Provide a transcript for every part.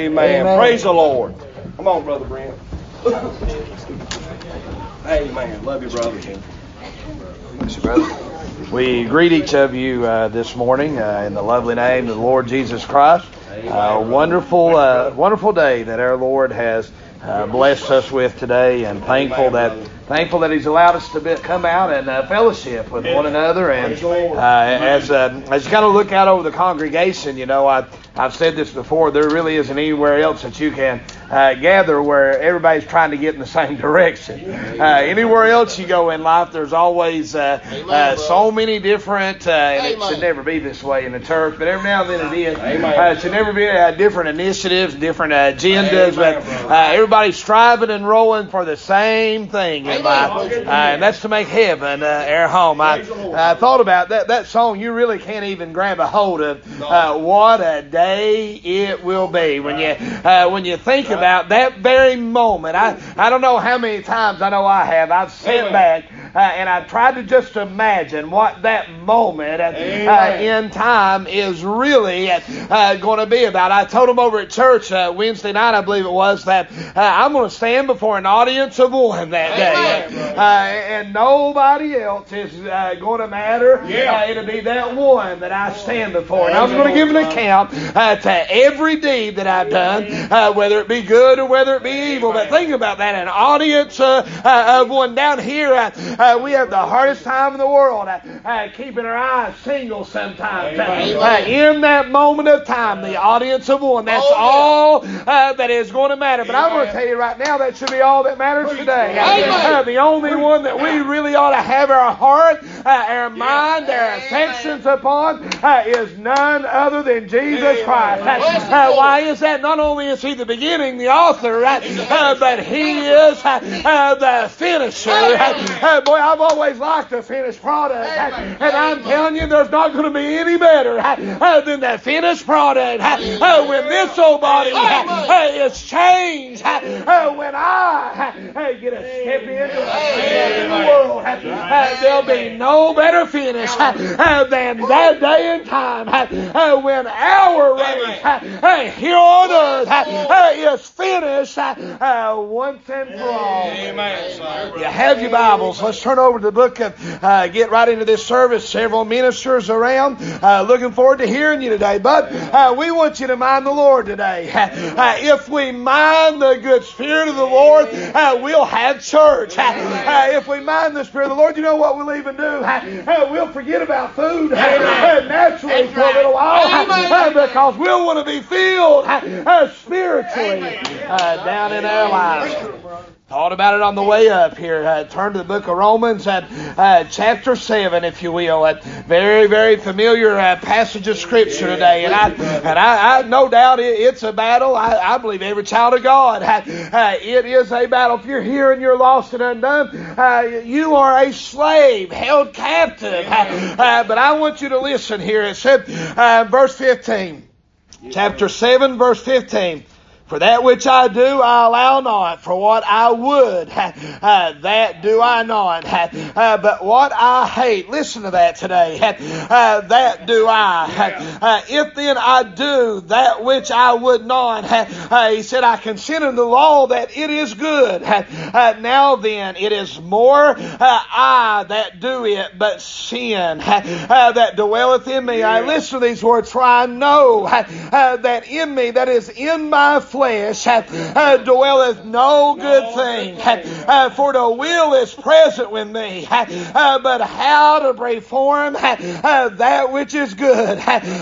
Amen. Praise the Lord. Come on, Brother Brent. Amen. Love you, brother. Bless you, brother. We greet each of you this morning in the lovely name of the Lord Jesus Christ. Wonderful day that our Lord has blessed us with today, and thankful that He's allowed us to come out and fellowship with one another. And as you kind of look out over the congregation, you know, I've said this before, there really isn't anywhere else that you can gather where everybody's trying to get in the same direction. Anywhere else you go in life, there's always so many different, and it should never be this way in the church, but every now and then it is. It should never be different initiatives, different agendas, but everybody's striving and rolling for the same thing in life, and that's to make heaven our home. I thought about that song. You really can't even grab a hold of what a day it will be when you think about that very moment. I don't know how many times, I know I have, I've sat back and I've tried to just imagine what that moment in time is really going to be about. I told them over at church Wednesday night, I believe it was, that I'm going to stand before an audience of one that day, and nobody else is going to matter. It'll be that one that I stand before, and I'm going to give an account to every deed that I've done, whether it be good or whether it be evil. But think about that, an audience of one. Down here, we have the hardest time in the world keeping our eyes single sometimes. In that moment of time, the audience of one, that's all that is going to matter. But I'm going to tell you right now, that should be all that matters today. The only one that we really ought to have our heart, our mind, our affections upon is none other than Jesus Christ. Why is that? Not only is He the beginning, the author, but He is the finisher. Boy, I've always liked the finished product, and I'm telling you, there's not going to be any better than that finished product when this old body is changed. When I get a step into the world, there'll be no better finish than that day and time when our race here on earth is finished once and for all. You have your Bibles. Let's turn over to the book of, get right into this service. Several ministers around. Looking forward to hearing you today. But we want you to mind the Lord today. If we mind the good Spirit of the Lord, we'll have church. If we mind the Spirit of the Lord, you know what we'll even do? We'll forget about food naturally for a little while, because we'll want to be filled spiritually down in our lives. Thought about it on the way up here. Turn to the book of Romans at chapter 7, if you will. A very, very familiar passage of Scripture today. And I no doubt it's a battle. I believe every child of God, it is a battle. If you're here and you're lost and undone, you are a slave, held captive. But I want you to listen here. It said, verse 15, chapter 7, verse 15. For that which I do, I allow not. For what I would, that do I not. But what I hate, listen to that today, that do I. If then I do that which I would not, he said, I consider the law that it is good. Now then, it is more I that do it, but sin that dwelleth in me. I listen to these words, for I know that in me, that is in my flesh, dwelleth no good thing. For the will is present with me, but how to perform that which is good,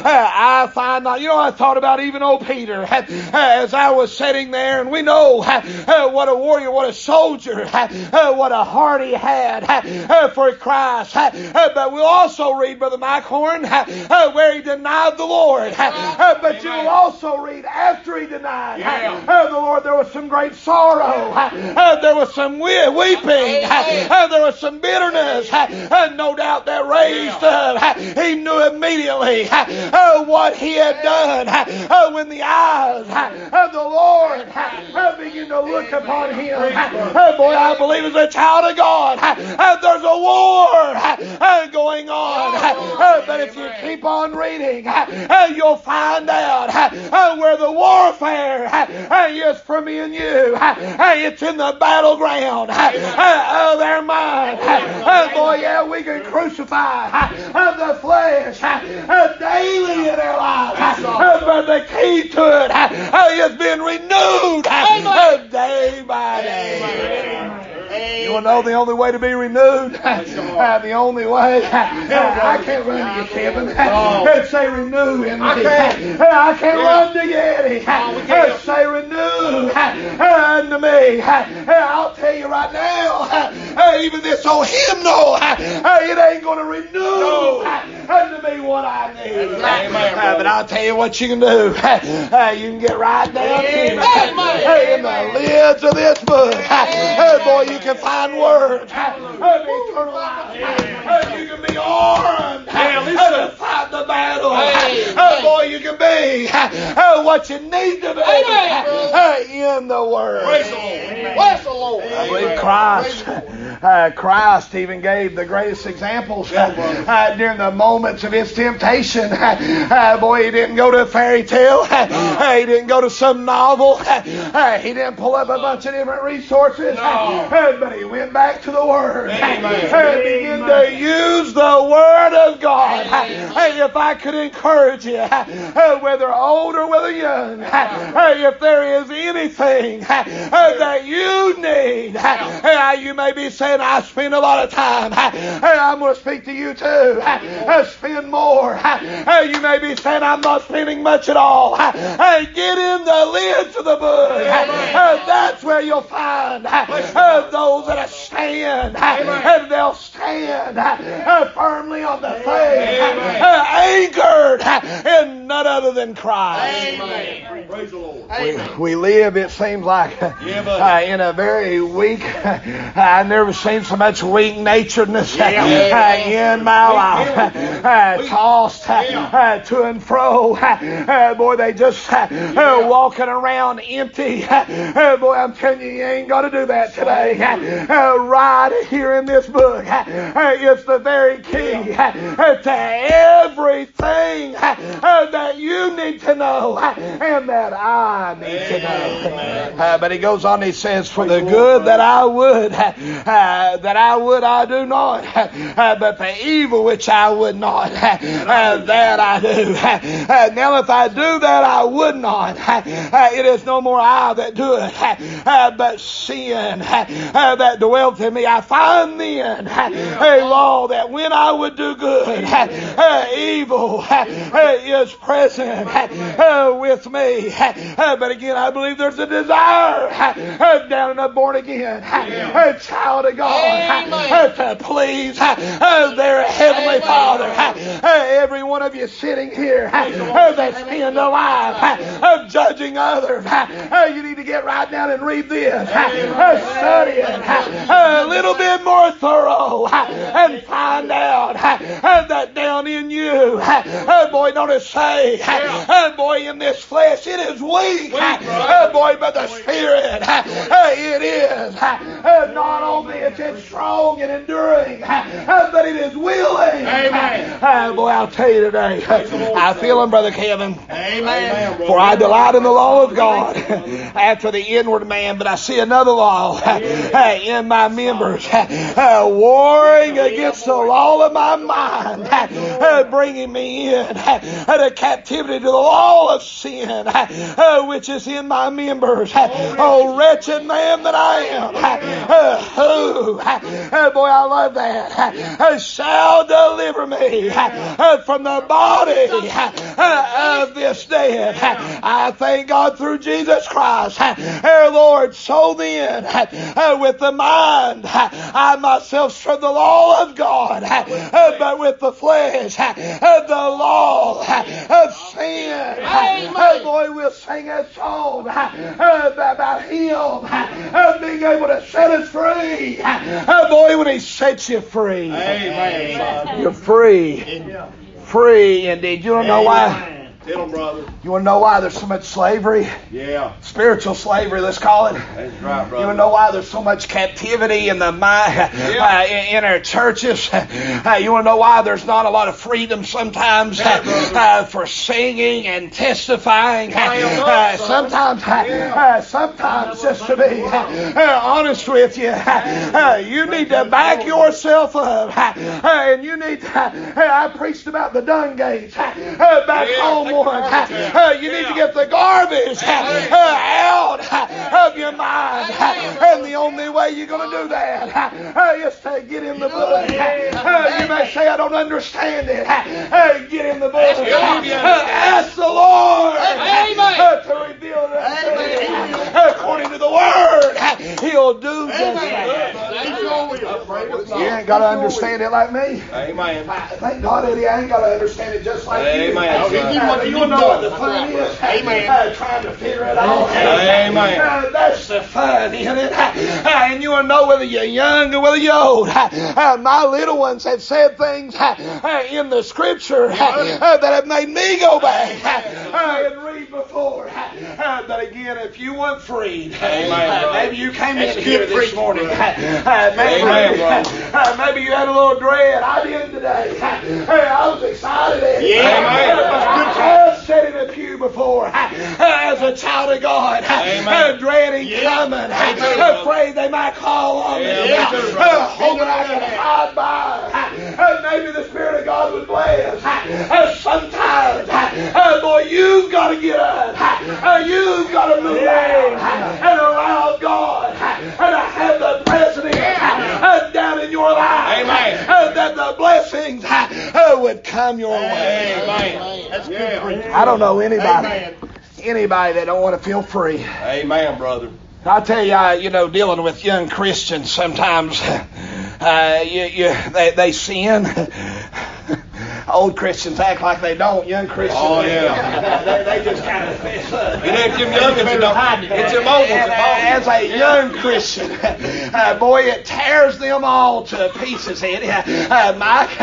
I find not. You know, I thought about even old Peter as I was sitting there, and we know what a warrior, what a soldier, what a heart he had for Christ. But we'll also read, Brother Mike Horn, where he denied the Lord. But you'll also read after he denied the Lord, there was some great sorrow. There was some weeping. There was some bitterness. No doubt that raised up. He knew immediately what he had done when the eyes of the Lord began to look upon him. Boy, I believe as a child of God, there's a war going on. But if you keep on reading, you'll find out where the warfare is for me and you. It's in the battleground of our mind. Boy, yeah, we can crucify the flesh daily in our lives. But the key to it is being renewed day by day. You want to know the only way to be renewed? The only way. I can't run to you, Kevin. Say renew in me. I can't run to you, Eddie. Say renew unto me. I'll tell you right now, even this old hymnal, it ain't going to renew unto me what I need. But I'll tell you what you can do. You can get right down in the lids of this book. Boy, you can find words of eternal life. You can be armed to fight the battle. Boy, you can be what you need to be in the Word. Bless the Lord. I believe Christ even gave the greatest examples during the moments of his temptation. Boy, he didn't go to a fairy tale. He didn't go to some novel. He didn't pull up a bunch of different resources. But he went back to the Word and began to use the Word of God. And if I could encourage you, whether old or whether young, if there is anything that you need, you may be saying, I spend a lot of time. I'm going to speak to you too. Spend more. You may be saying, I'm not spending much at all. Get in the lids of the book. That's where you'll find those that stand. And they'll stand firmly on the faith, anchored in none other than Christ. Amen. Praise the Lord. We live, it seems like, in a very weak, I've never seen so much weak-naturedness in my life. Tossed to and fro. Boy, they just walking around empty. Boy, I'm telling you, you ain't got to do that today. Right here in this book, it's the very key to everything that you need to know and that I need to know. But he goes on, he says, for the good that I would, I do not. But the evil which I would not, that I do. Now if I do that I would not, it is no more I that do it, but sin that dwelt in me. I find then a law that when I would do good, evil is present with me. But again, I believe there's a desire down in a born again child of God to please their Heavenly Father. Every one of you sitting here that spend a life of judging others, you need to get right down and read this, study it a little bit more thorough, and find out that down in you, boy, don't it say, boy, in this flesh it is weak, boy, but the Spirit it is not only it's strong and enduring, but it is willing. Amen. Boy, I'll tell you today, I feel him, Brother Kevin. Amen. For I delight in the law of God after the inward man, but I see another law in my members, warring against the law of my mind, bringing me in to captivity to the law of sin, which is in my members. Oh, wretched man that I am, who, boy, I love that, shall deliver me from the body of this death. I thank God through Jesus Christ, our Lord. So then, with the mind, I myself serve the law of God, but with the flesh, the law of sin. Boy, we'll sing a song about Him being able to set us free. Boy, when He sets you free, you're free. Free indeed. You don't know why? Tell them, brother. You want to know why there's so much slavery? Yeah. Spiritual slavery, let's call it. That's right, brother. You want to know why there's so much captivity in the mind, in our churches? You want to know why there's not a lot of freedom sometimes for singing and testifying? Sometimes, just to be honest with you, you need to back yourself up, and you need to. I preached about the dung gates back home once. You need to get the garbage out of your mind. And the only way you're going to do that is to get in the book. You may say, I don't understand it. Get in the book. Ask the Lord to reveal it according to the Word. He'll do just that. You ain't got to understand it like me. Amen. Thank God, Eddie, I ain't got to understand it just like you. Amen. You know what the fun is? Amen. Trying to figure it out. Amen. That's the fun in it. And you want to know whether you're young or whether you're old. My little ones have said things in the Scripture that have made me go back and read before. But again, if you want freed, maybe you came in here this morning. Maybe you had a little dread. I did today. I was excited. I've sat in a pew before as a child of God, dreading coming, afraid they might call on me, hoping I could hide by. Maybe the Spirit of God would bless. Sometimes, boy, you've got to get up. You've got to move out and allow God to have the President down in your life. That the blessings would come your way. That's good. I don't know anybody that don't want to feel free. Amen, brother. I tell you, dealing with young Christians sometimes, they sin. Old Christians act like they don't. Young Christians, they just kind of fess up. It ain't them young ones that don't. It's them old ones. As a young Christian, boy, it tears them all to pieces. Mike,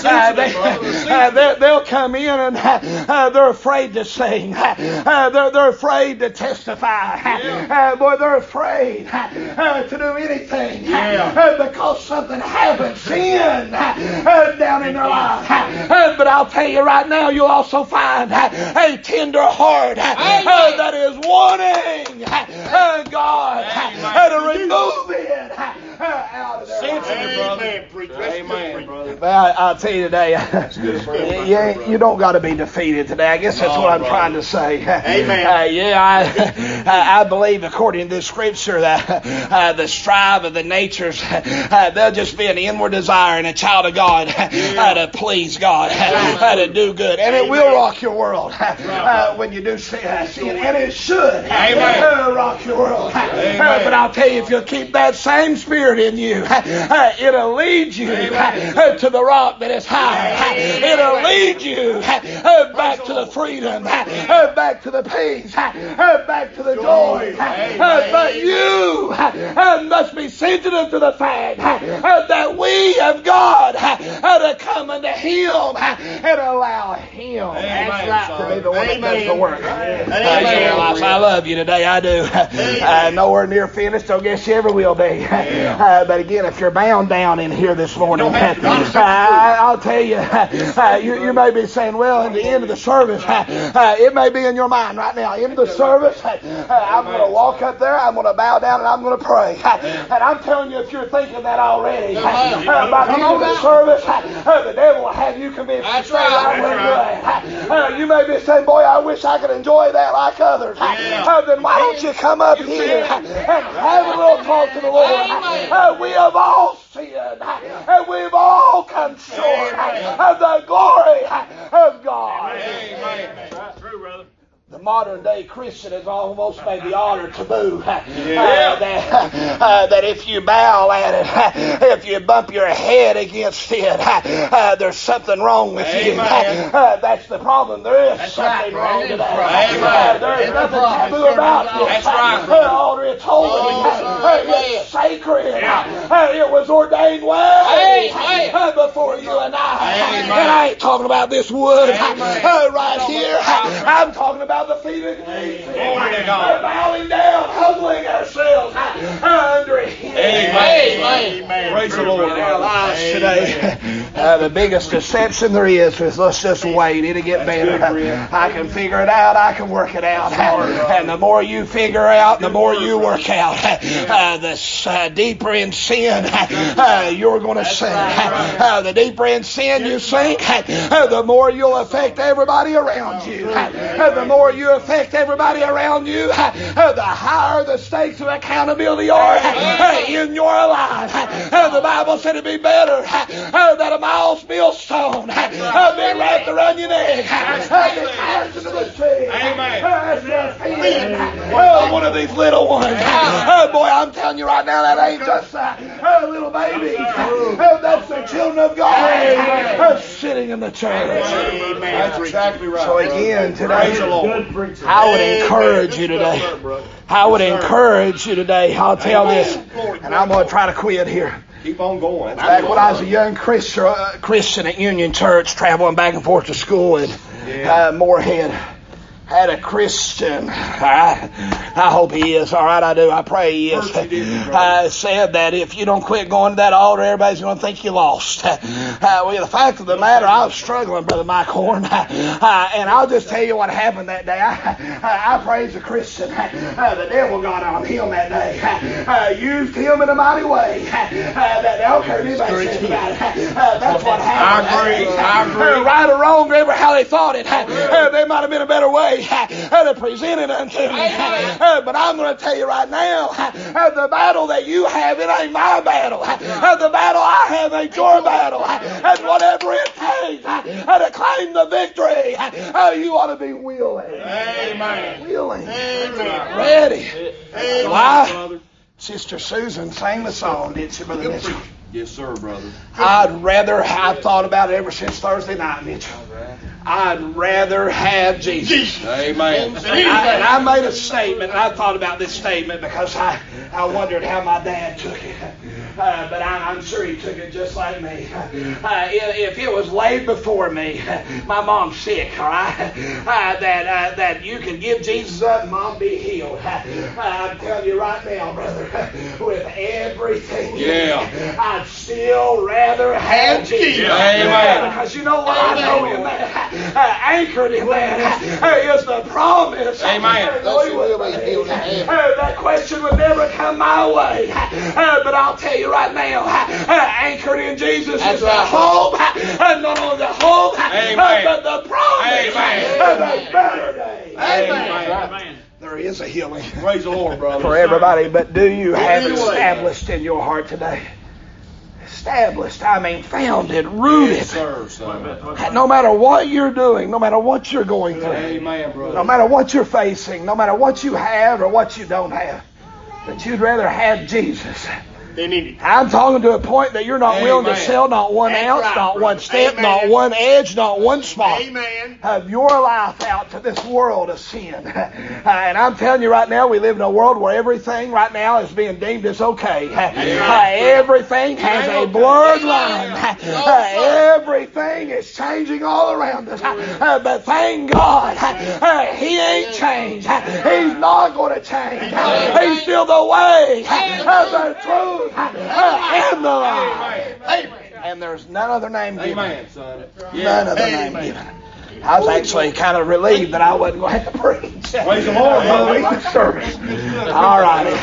they'll come in and they're afraid to sing. They're afraid to testify. Boy, they're afraid to do anything because something happened, sin down in their life. But I'll tell you right now, you'll also find a tender heart that is wanting God to remove it out of their life. Amen, brother. Well, I'll tell you today, you don't got to be defeated today. I guess that's what I'm trying to say. Amen. I believe according to the Scripture that the strive of the natures, they'll just be an inward desire in a child of God to please God, to do good. And it will rock your world when you do sin. And it should rock your world. But I'll tell you, if you'll keep that same spirit in you, it'll lead you to the rock that is high. It'll lead you back to the freedom, back to the peace, back to the joy. But you must be sensitive to the fact that we have God to come unto Him and allow Him to be the one that does the work. I love you today. I do. Nowhere near finished. I guess you ever will be. But again, if you're bound down in here this morning, I'll tell you, you may be saying, well, at the end of the service, it may be in your mind right now, end of the service, I'm going to walk up there, I'm going to bow down, and I'm going to pray. And I'm telling you, if you're thinking that already, by the end of the service, the devil will have you convinced. That's right. You may be saying, boy, I wish I could enjoy that like others. Then why don't you come up here and have a little talk to the Lord? We have all sinned, and we've all come short of the glory of God. Amen. That's true, brother. The modern day Christian has almost made the honor taboo. That if you bow at it, if you bump your head against it, there's something wrong with you. That's the problem. There is something wrong today. There's nothing taboo about this. That's right. The altar, it's holy. It's sacred. It was ordained well before you and I. And I ain't talking about this wood right here. I'm talking about the feet of Jesus. Bowing down, humbling ourselves under Him. Amen. Praise the Lord. In our lives today, the biggest deception there is let's just wait. It'll get better. I can figure it out. I can work it out. And the more you figure out, the more you work out. The deeper in sin you're going to sink. The deeper in sin you sink, the more you'll affect everybody around you. The more you affect everybody around you, the higher the stakes of accountability are in your life. The Bible said it'd be better that a mile's millstone be wrapped around your neck than cast into the sea. One of these little ones. Boy, I'm telling you right now, that ain't just little babies. That's the children of God sitting in the church. That's exactly right. So again, today, I would encourage you today. I'll tell this, and I'm going to try to quit here. Keep on going. Back when I was a young Christian at Union Church, traveling back and forth to school in Moorhead, had a Christian, I hope he is, all right, I do, I pray he is, said that if you don't quit going to that altar, everybody's going to think you lost. Well, the fact of the matter, I was struggling, Brother Mike Horn, and I'll just tell you what happened that day. I praised a Christian. The devil got on him that day, used him in a mighty way. That I don't care if anybody says about it. That's what happened. I agree. Right or wrong, ever how they thought it, there might have been a better way to present it unto me. But I'm going to tell you right now, the battle that you have, it ain't my battle. The battle I have ain't your battle. And whatever it takes to claim the victory, you ought to be willing. Amen. Willing. Amen. Ready. Amen. Why? Sister Susan sang the song, didn't she, Brother Mitchell? Yes, sir, brother. I've thought about it ever since Thursday night, Mitchell. I'd rather have Jesus. Amen. And I made a statement, and I thought about this statement because I wondered how my dad took it. But I'm sure he took it just like me. If it was laid before me, my mom's sick, all right, that you can give Jesus up and Mom be healed. I'm telling you right now, brother, with everything, I'd still rather have Jesus. Amen. Because you know what I know in that, anchored in that, is the promise. Amen. That question would never come my way. But I'll tell you right now, anchored in Jesus is the hope, and not only the hope, but the promise of a better day. Amen. There is a healing. Praise the Lord, brother. For everybody, but do you have it established in your heart today? Established, I mean founded, rooted. Yes, sir, son. No matter what you're doing, no matter what you're going through, Amen, brother. no matter what you're facing, no matter what you have or what you don't have, that you'd rather have Jesus. I'm talking to a point that you're not willing to sell not one ounce, not one step, not one edge, not one spot of your life out to this world of sin. And I'm telling you right now, we live in a world where everything right now is being deemed as okay. Everything has a blurred line. Everything is changing all around us. But thank God, He ain't changed. He's not going to change. He's still the way, the truth, and the life. And there's none other name given. None other name given. I was actually kind of relieved that I wasn't going to have to preach. Praise the Lord, brother. Service. All righty.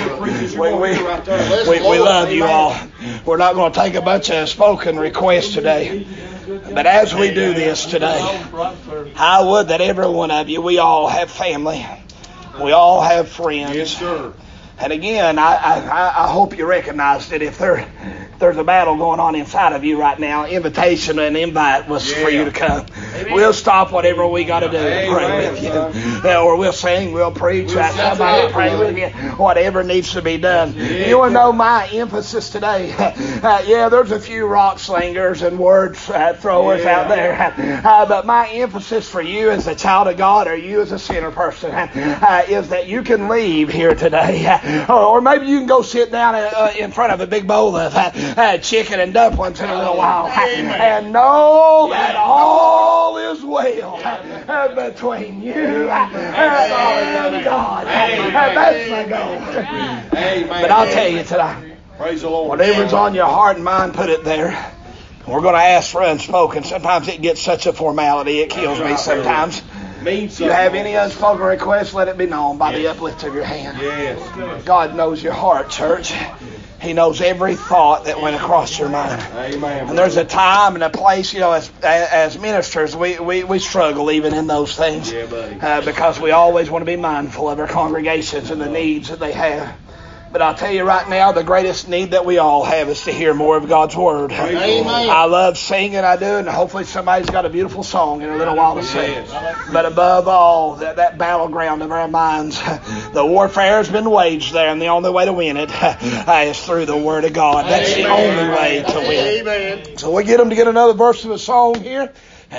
We love you all. We're not going to take a bunch of spoken requests today. But as we do this today, I would that every one of you, we all have family. We all have friends. Yes, sir. And again, I hope you recognize that if there's a battle going on inside of you right now, invitation and invite was for you to come. Amen. We'll stop whatever we got to do and pray with you. Or we'll sing, we'll preach, somebody will pray with you, whatever needs to be done. You want to know my emphasis today? There's a few rock slingers and word throwers out there. But my emphasis for you as a child of God or you as a sinner person is that you can leave here today Or maybe you can go sit down in front of a big bowl of chicken and dumplings in a little while and know that all is well between you and God. That's my goal. But I'll tell you tonight, Praise the Lord. whatever's on your heart and mind, put it there. We're going to ask for unspoken. Sometimes it gets such a formality, it kills me sometimes. If you have any unspoken requests, let it be known by the uplift of your hand. Yes. God knows your heart, church. He knows every thought that went across your mind. Amen. And there's a time and a place, as ministers, we struggle even in those things. Yeah, buddy. Because we always want to be mindful of our congregations and the needs that they have. But I'll tell you right now, the greatest need that we all have is to hear more of God's Word. Amen. I love singing, I do, and hopefully somebody's got a beautiful song in a little while to sing. But above all, that battleground of our minds, the warfare has been waged there, and the only way to win it is through the Word of God. That's the only way to win. Amen. So we get them to get another verse of a song here.